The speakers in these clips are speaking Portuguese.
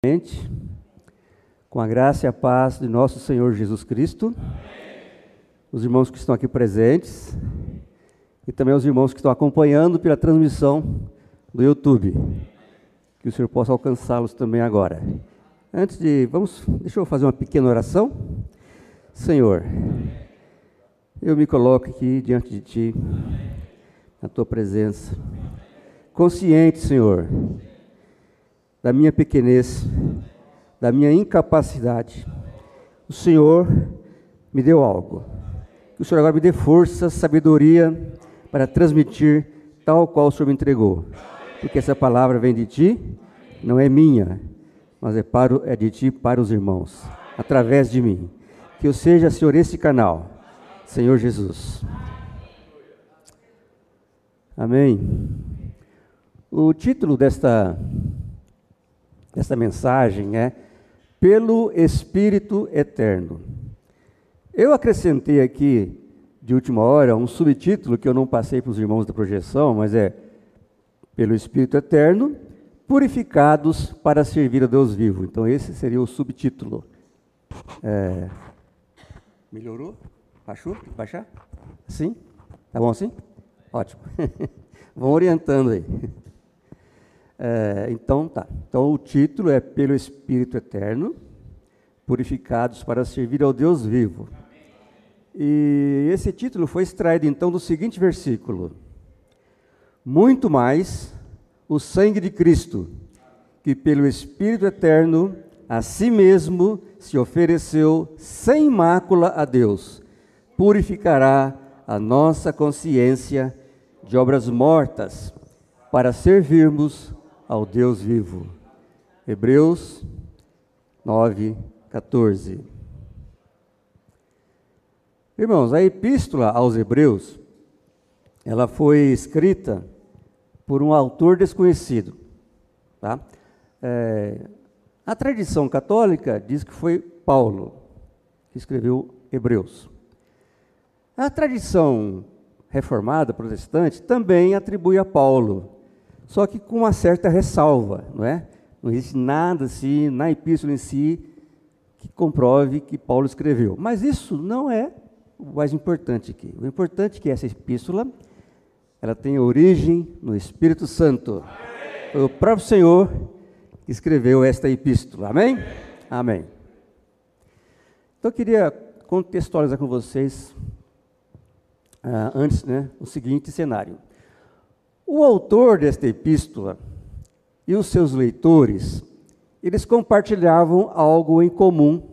Com a graça e a paz de nosso Senhor Jesus Cristo, os irmãos que estão aqui presentes e também os irmãos que estão acompanhando pela transmissão do YouTube, que o Senhor possa alcançá-los também agora. Deixa eu fazer uma pequena oração. Senhor, eu me coloco aqui diante de Ti, na Tua presença, consciente, Senhor, da minha pequenez, da minha incapacidade. O Senhor me deu algo. Que o Senhor agora me dê força, sabedoria para transmitir tal qual o Senhor me entregou. Porque essa palavra vem de Ti, não é minha, mas é de Ti para os irmãos, através de mim. Que eu seja, Senhor, esse canal. Senhor Jesus. Amém. O título desta mensagem é Pelo Espírito Eterno. Eu acrescentei aqui, de última hora, um subtítulo que eu não passei para os irmãos da projeção, mas é Pelo Espírito Eterno, purificados para servir a Deus vivo. Então esse seria o subtítulo. Melhorou? Baixou? Baixar? Sim? Tá bom assim? Ótimo. Vão orientando aí. Então o título é Pelo Espírito Eterno, purificados para servir ao Deus vivo. E esse título foi extraído então do seguinte versículo: muito mais o sangue de Cristo, que pelo Espírito Eterno a si mesmo se ofereceu sem mácula a Deus, purificará a nossa consciência de obras mortas, para servirmos ao Deus vivo. Hebreus 9:14. Irmãos, a epístola aos Hebreus, ela foi escrita por um autor desconhecido. Tá? A tradição católica diz que foi Paulo que escreveu Hebreus. A tradição reformada, protestante, também atribui a Paulo, só que com uma certa ressalva, não é? Não existe nada assim na epístola em si que comprove que Paulo escreveu. Mas isso não é o mais importante aqui. O importante é que essa epístola, ela tem origem no Espírito Santo. Foi o próprio Senhor que escreveu esta epístola. Amém? Amém. Então eu queria contextualizar com vocês antes, o seguinte cenário. O autor desta epístola e os seus leitores, eles compartilhavam algo em comum.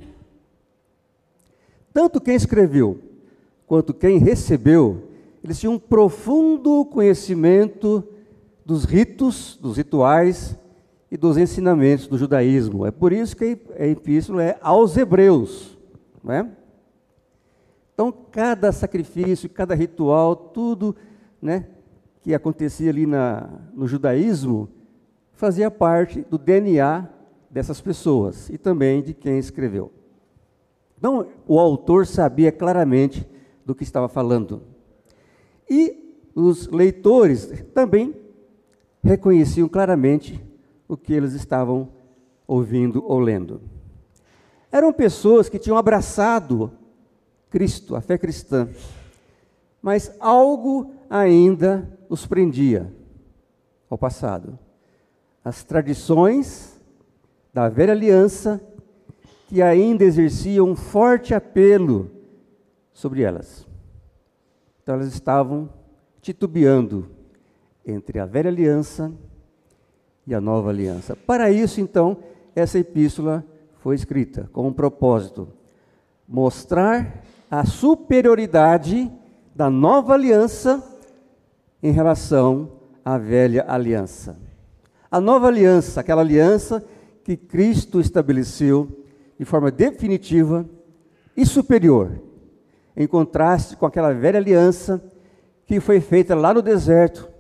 Tanto quem escreveu quanto quem recebeu, eles tinham um profundo conhecimento dos ritos, dos rituais e dos ensinamentos do judaísmo. É por isso que a epístola é aos Hebreus, não é? Então, cada sacrifício, cada ritual, tudo, que acontecia ali no judaísmo, fazia parte do DNA dessas pessoas e também de quem escreveu. Então, o autor sabia claramente do que estava falando. E os leitores também reconheciam claramente o que eles estavam ouvindo ou lendo. Eram pessoas que tinham abraçado Cristo, a fé cristã, mas algo ainda os prendia ao passado. As tradições da velha aliança que ainda exerciam um forte apelo sobre elas. Então elas estavam titubeando entre a velha aliança e a nova aliança. Para isso, então, essa epístola foi escrita com um propósito: mostrar a superioridade da nova aliança em relação à velha aliança. A nova aliança, aquela aliança que Cristo estabeleceu de forma definitiva e superior, em contraste com aquela velha aliança que foi feita lá no deserto.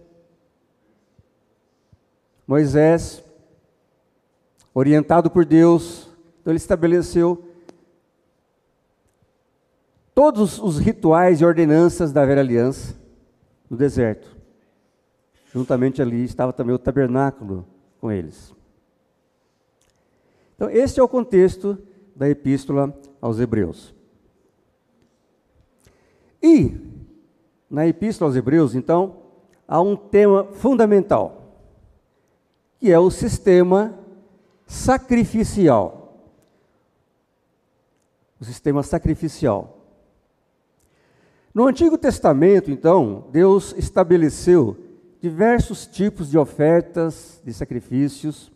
Moisés, orientado por Deus, então ele estabeleceu todos os rituais e ordenanças da velha aliança no deserto. Juntamente ali estava também o tabernáculo com eles. Então, esse é o contexto da Epístola aos Hebreus. E, na Epístola aos Hebreus, então, há um tema fundamental, que é o sistema sacrificial. O sistema sacrificial. No Antigo Testamento, então, Deus estabeleceu diversos tipos de ofertas, de sacrifícios,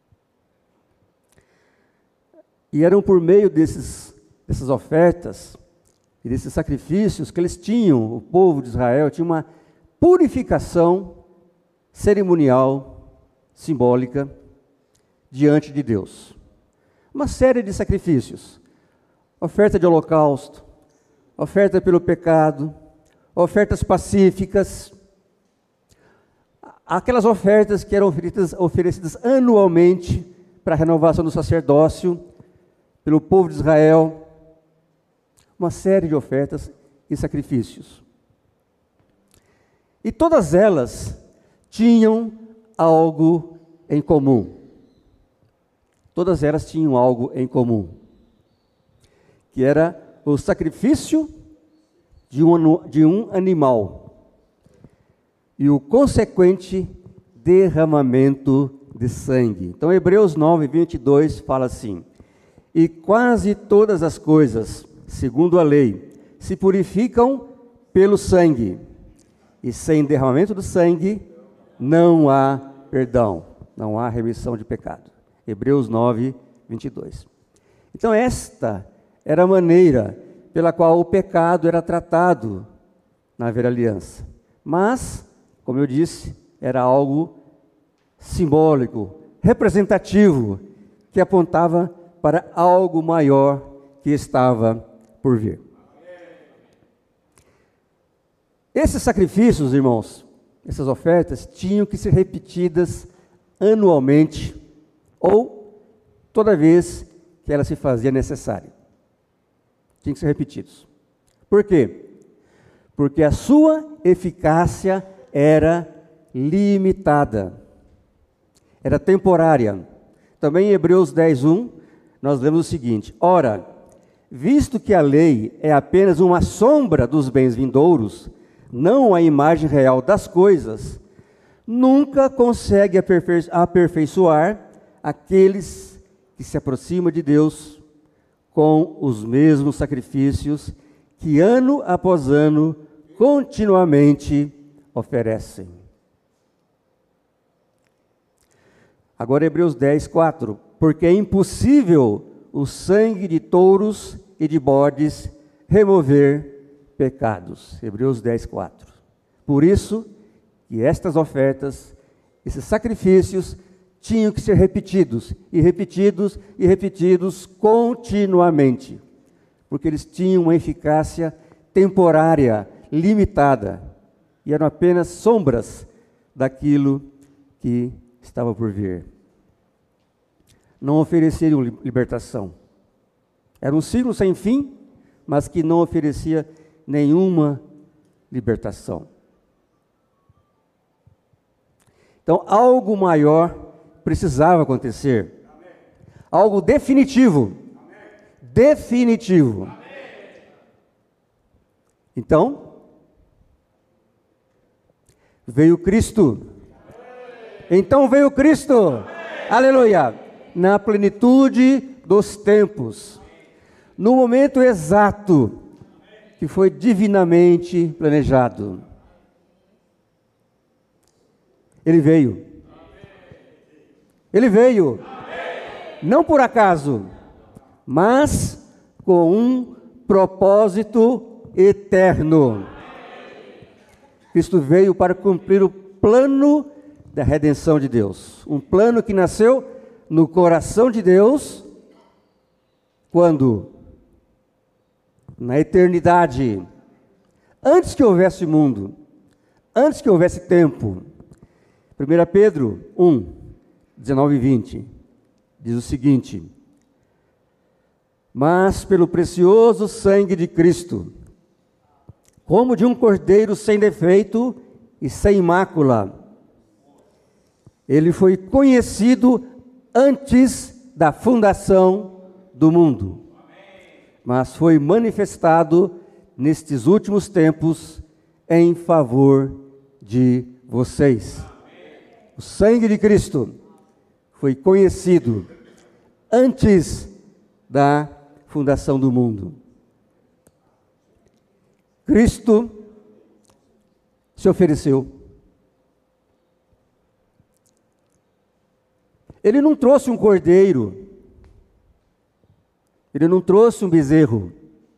e eram por meio dessas ofertas e desses sacrifícios que eles tinham, o povo de Israel tinha uma purificação cerimonial, simbólica, diante de Deus. Uma série de sacrifícios, oferta de holocausto, oferta pelo pecado, ofertas pacíficas, aquelas ofertas que eram oferecidas anualmente para a renovação do sacerdócio, pelo povo de Israel, uma série de ofertas e sacrifícios. E todas elas tinham algo em comum. Todas elas tinham algo em comum, que era o sacrifício de um animal e o consequente derramamento de sangue. Então, Hebreus 9, 22 fala assim: e quase todas as coisas, segundo a lei, se purificam pelo sangue, e sem derramamento do sangue não há perdão, não há remissão de pecado. Hebreus 9, 22. Então, esta era a maneira pela qual o pecado era tratado na velha aliança. Mas, como eu disse, era algo simbólico, representativo, que apontava para algo maior que estava por vir. Esses sacrifícios, irmãos, essas ofertas, tinham que ser repetidas anualmente ou toda vez que ela se fazia necessária. Tinham que ser repetidos. Por quê? Porque a sua eficácia era limitada, era temporária. Também em Hebreus 10:1, nós lemos o seguinte: ora, visto que a lei é apenas uma sombra dos bens vindouros, não a imagem real das coisas, nunca consegue aperfeiçoar aqueles que se aproximam de Deus com os mesmos sacrifícios que ano após ano continuamente oferecem. Agora Hebreus 10:4, porque é impossível o sangue de touros e de bodes remover pecados. Hebreus 10:4. Por isso que estas ofertas, esses sacrifícios, tinham que ser repetidos, e repetidos, e repetidos continuamente, porque eles tinham uma eficácia temporária, limitada, e eram apenas sombras daquilo que estava por vir. Não ofereciam libertação. Era um ciclo sem fim, mas que não oferecia nenhuma libertação. Então, algo maior precisava acontecer. Amém. Algo definitivo. Amém. Definitivo. Amém. Então, veio Cristo. Amém. Então veio Cristo. Amém. Aleluia. Na plenitude dos tempos. No momento exato que foi divinamente planejado. Ele veio. Ele veio, não por acaso, mas com um propósito eterno. Cristo veio para cumprir o plano da redenção de Deus. Um plano que nasceu no coração de Deus, quando? Na eternidade, antes que houvesse mundo, antes que houvesse tempo. 1 Pedro 1, 19 e 20, diz o seguinte: mas pelo precioso sangue de Cristo, como de um cordeiro sem defeito e sem mácula, ele foi conhecido antes da fundação do mundo, mas foi manifestado nestes últimos tempos em favor de vocês. O sangue de Cristo foi conhecido antes da fundação do mundo. Cristo se ofereceu. Ele não trouxe um cordeiro, ele não trouxe um bezerro.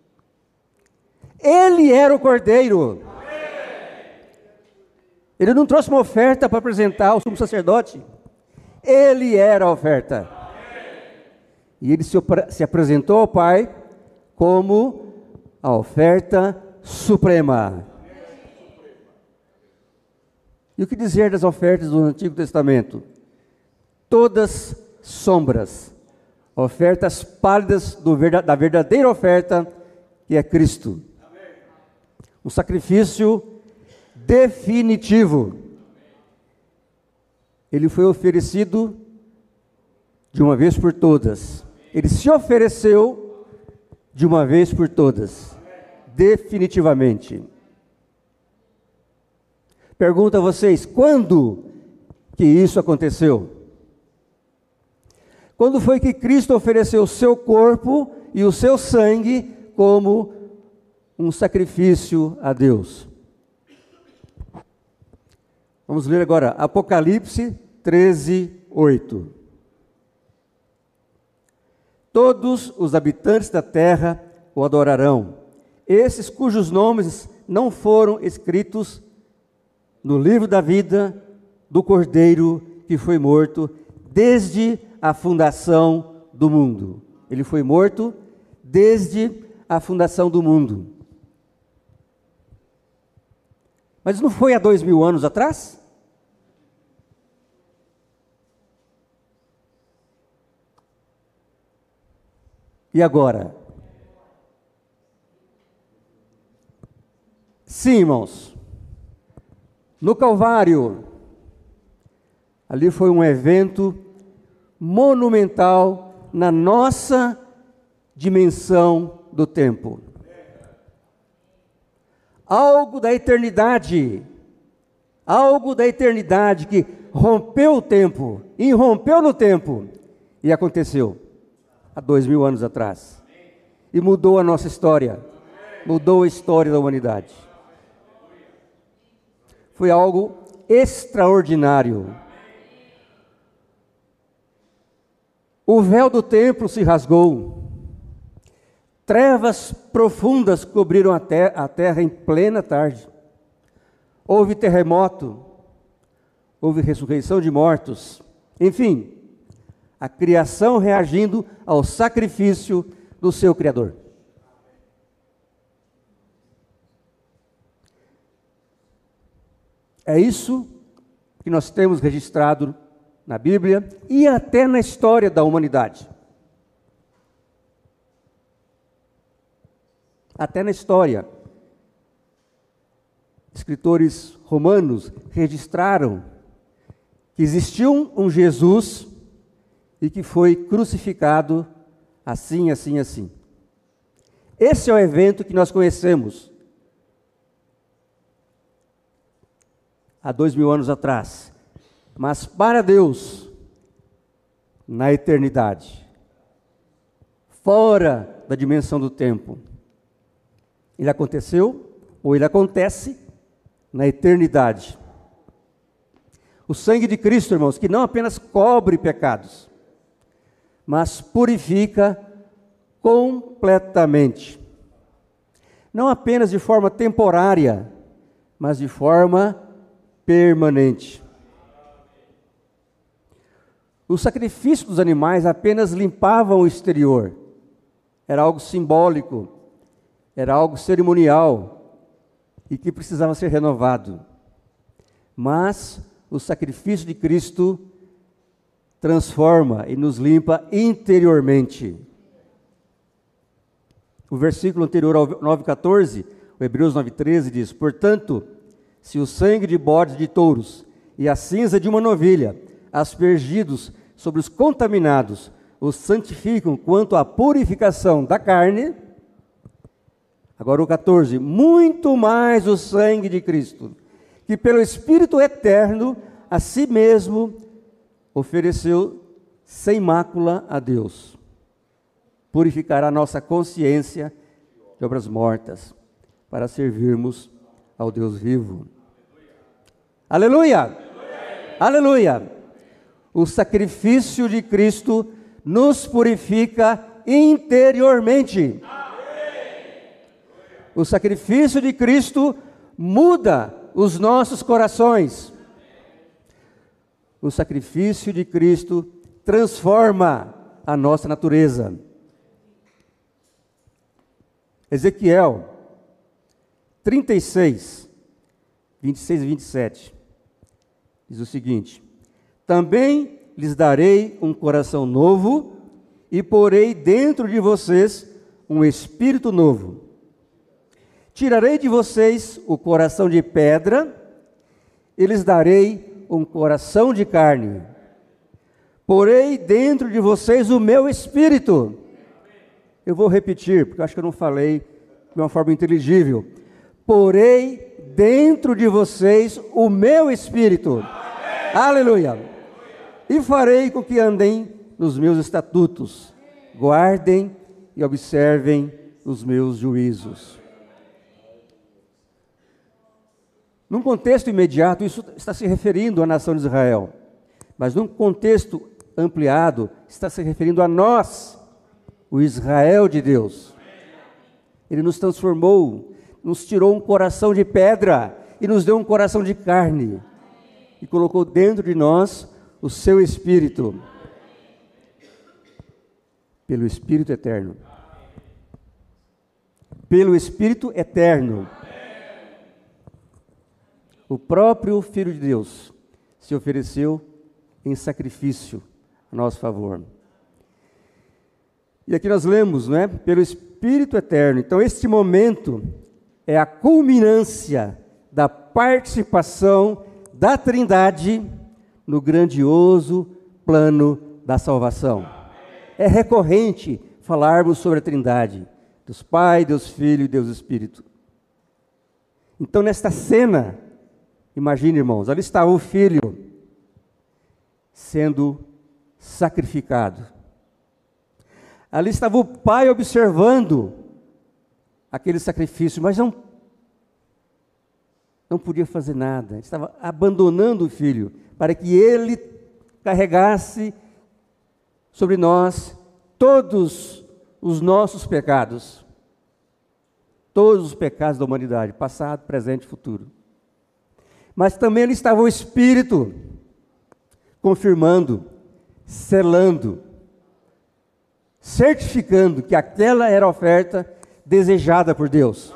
Ele era o cordeiro. Ele não trouxe uma oferta para apresentar ao sumo sacerdote. Ele era a oferta. E ele se apresentou ao Pai como a oferta suprema. E o que dizer das ofertas do Antigo Testamento? Todas sombras, ofertas pálidas da verdadeira oferta, que é Cristo. Um sacrifício definitivo. Ele foi oferecido de uma vez por todas. Ele se ofereceu de uma vez por todas, definitivamente. Pergunto a vocês, quando que isso aconteceu? Quando foi que Cristo ofereceu o seu corpo e o seu sangue como um sacrifício a Deus? Vamos ler agora Apocalipse 13:8. Todos os habitantes da terra o adorarão, esses cujos nomes não foram escritos no livro da vida do Cordeiro que foi morto desde a fundação do mundo. Ele foi morto desde a fundação do mundo. Mas não foi há 2000 anos atrás? E agora? Sim, irmãos. No Calvário, ali foi um evento monumental na nossa dimensão do tempo. Algo da eternidade que rompeu o tempo, irrompeu no tempo e aconteceu há 2000 anos atrás. E mudou a nossa história, mudou a história da humanidade. Foi algo extraordinário. O véu do templo se rasgou. Trevas profundas cobriram a terra em plena tarde. Houve terremoto, houve ressurreição de mortos. Enfim, a criação reagindo ao sacrifício do seu Criador. É isso que nós temos registrado na Bíblia e até na história da humanidade. Até na história. Escritores romanos registraram que existiu um Jesus e que foi crucificado assim, assim, assim. Esse é o evento que nós conhecemos há 2000 anos atrás. Mas para Deus, na eternidade, fora da dimensão do tempo, ele aconteceu, ou ele acontece, na eternidade. O sangue de Cristo, irmãos, que não apenas cobre pecados, mas purifica completamente. Não apenas de forma temporária, mas de forma permanente. O sacrifício dos animais apenas limpavam o exterior. Era algo simbólico, era algo cerimonial e que precisava ser renovado. Mas o sacrifício de Cristo transforma e nos limpa interiormente. O versículo anterior ao 9,14, o Hebreus 9,13 diz: portanto, se o sangue de bodes de touros e a cinza de uma novilha, aspergidos sobre os contaminados, os santificam quanto à purificação da carne. Agora o 14, muito mais o sangue de Cristo, que pelo Espírito eterno a si mesmo ofereceu sem mácula a Deus, purificará nossa consciência de obras mortas, para servirmos ao Deus vivo. Aleluia! Aleluia! Aleluia! O sacrifício de Cristo nos purifica interiormente. O sacrifício de Cristo muda os nossos corações. O sacrifício de Cristo transforma a nossa natureza. Ezequiel 36, 26 e 27, diz o seguinte: também lhes darei um coração novo e porei dentro de vocês um espírito novo. Tirarei de vocês o coração de pedra e lhes darei um coração de carne. Porei dentro de vocês o meu espírito. Eu vou repetir, porque eu acho que eu não falei de uma forma inteligível. Porei dentro de vocês o meu espírito. Amém. Aleluia. E farei com que andem nos meus estatutos, guardem e observem os meus juízos. Num contexto imediato, isso está se referindo à nação de Israel. Mas num contexto ampliado, está se referindo a nós, o Israel de Deus. Ele nos transformou, nos tirou um coração de pedra e nos deu um coração de carne. E colocou dentro de nós o seu Espírito. Pelo Espírito eterno. Pelo Espírito eterno. O próprio Filho de Deus se ofereceu em sacrifício a nosso favor. E aqui nós lemos, não é? Pelo Espírito eterno. Então, este momento é a culminância da participação da Trindade no grandioso plano da salvação. É recorrente falarmos sobre a Trindade, Deus Pai, Deus Filho e Deus Espírito. Então, nesta cena, imagine, irmãos, ali está o Filho sendo sacrificado. Ali estava o Pai observando aquele sacrifício, mas não podia fazer nada. Estava abandonando o Filho para que Ele carregasse sobre nós todos os nossos pecados. Todos os pecados da humanidade, passado, presente e futuro. Mas também ali estava o Espírito, confirmando, selando, certificando que aquela era a oferta desejada por Deus.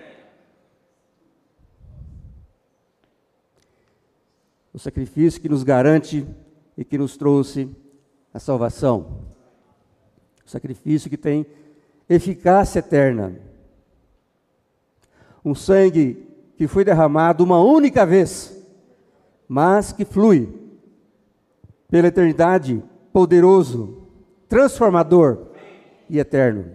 O sacrifício que nos garante e que nos trouxe a salvação. O sacrifício que tem eficácia eterna. Um sangue que foi derramado uma única vez, mas que flui pela eternidade, poderoso, transformador e eterno.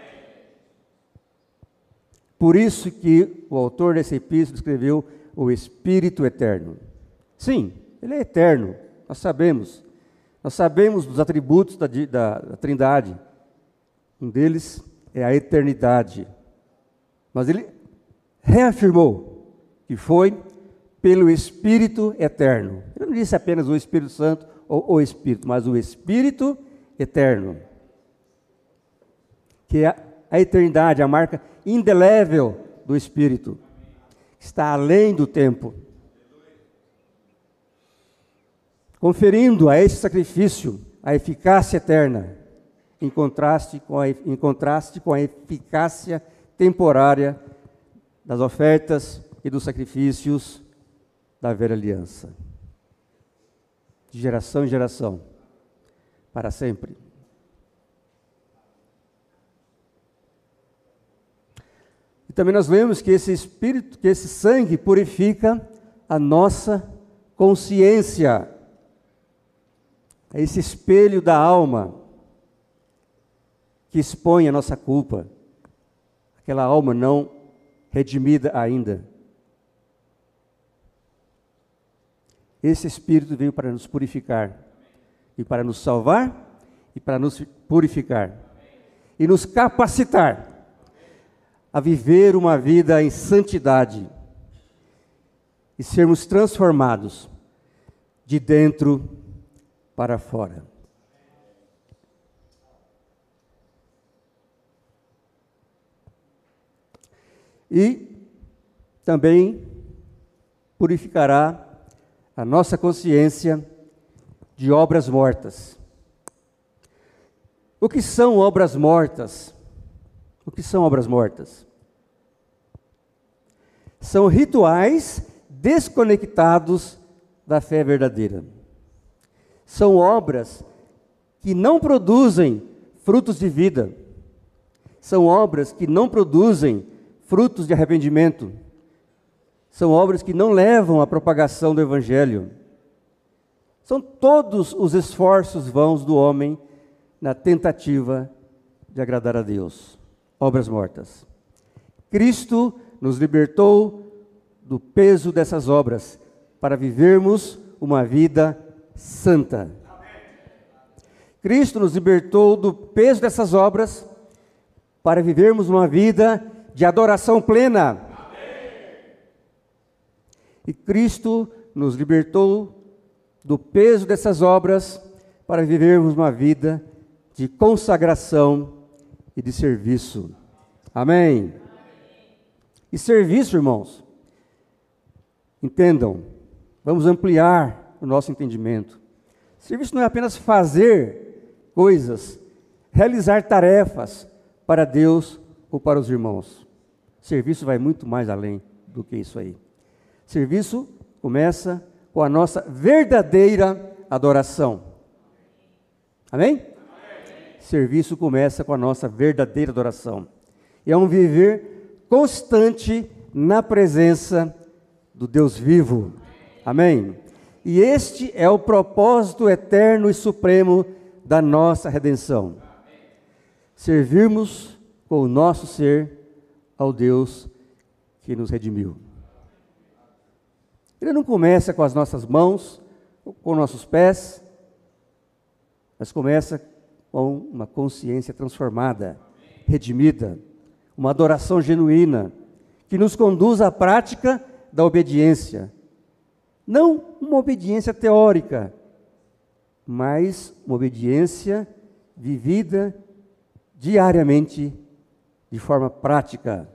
Por isso que o autor dessa epístola escreveu o Espírito eterno. Sim, ele é eterno, nós sabemos. Nós sabemos dos atributos da Trindade. Um deles é a eternidade. Mas ele reafirmou que foi pelo Espírito eterno. Ele não disse apenas o Espírito Santo ou o Espírito, mas o Espírito eterno. Que é a eternidade, a marca indelével do Espírito. Está além do tempo. Conferindo a esse sacrifício a eficácia eterna, em contraste com a eficácia temporária das ofertas e dos sacrifícios da velha aliança. De geração em geração, para sempre. E também nós vemos que esse Espírito, que esse sangue purifica a nossa consciência. É esse espelho da alma. que expõe a nossa culpa, aquela alma não redimida ainda. Esse Espírito veio para nos purificar, e para nos salvar, e para nos purificar, e nos capacitar a viver uma vida em santidade, e sermos transformados de dentro para fora. E também purificará a nossa consciência de obras mortas. O que são obras mortas? O que são obras mortas? São rituais desconectados da fé verdadeira. São obras que não produzem frutos de vida. São obras que não produzem frutos de arrependimento. São obras que não levam à propagação do Evangelho. São todos os esforços vãos do homem na tentativa de agradar a Deus. Obras mortas. Cristo nos libertou do peso dessas obras para vivermos uma vida santa. Cristo nos libertou do peso dessas obras para vivermos uma vida de adoração plena. E Cristo nos libertou do peso dessas obras para vivermos uma vida de consagração e de serviço. Amém? E serviço, irmãos, entendam, vamos ampliar o nosso entendimento. Serviço não é apenas fazer coisas, realizar tarefas para Deus ou para os irmãos. Serviço vai muito mais além do que isso aí. Serviço começa com a nossa verdadeira adoração. Amém? Amém? Serviço começa com a nossa verdadeira adoração. E é um viver constante na presença do Deus vivo. Amém? E este é o propósito eterno e supremo da nossa redenção. Servirmos com o nosso ser ao Deus que nos redimiu. Ele não começa com as nossas mãos, com nossos pés, mas começa com uma consciência transformada, redimida, uma adoração genuína, que nos conduz à prática da obediência. Não uma obediência teórica, mas uma obediência vivida diariamente, de forma prática.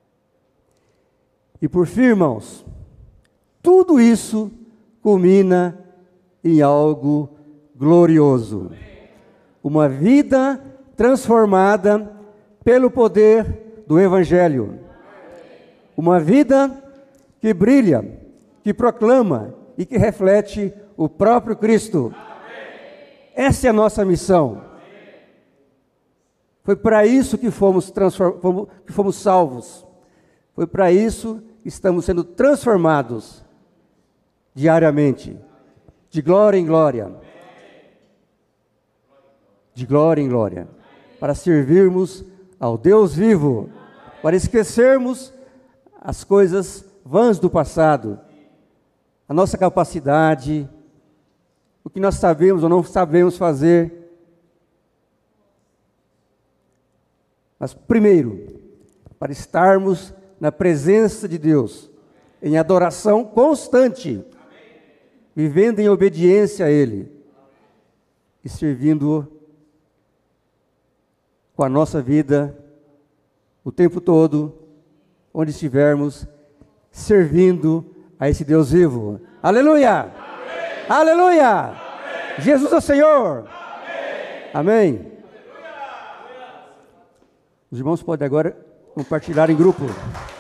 E por fim, irmãos, tudo isso culmina em algo glorioso. Uma vida transformada pelo poder do Evangelho. Uma vida que brilha, que proclama e que reflete o próprio Cristo. Essa é a nossa missão. Foi para isso que fomos salvos. Foi para isso que estamos sendo transformados diariamente, de glória em glória. De glória em glória. Para servirmos ao Deus vivo. Para esquecermos as coisas vãs do passado. A nossa capacidade, o que nós sabemos ou não sabemos fazer. Mas primeiro, para estarmos na presença de Deus, em adoração constante, vivendo em obediência a Ele e servindo-o com a nossa vida o tempo todo, onde estivermos, servindo a esse Deus vivo. Aleluia! Amém. Aleluia! Amém. Jesus é o Senhor! Amém! Amém. Os irmãos podem agora compartilhar em grupo.